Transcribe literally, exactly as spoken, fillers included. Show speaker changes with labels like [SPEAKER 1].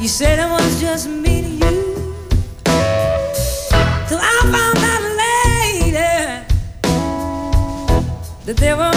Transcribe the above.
[SPEAKER 1] You said it was just me and you. Till I found out later that there were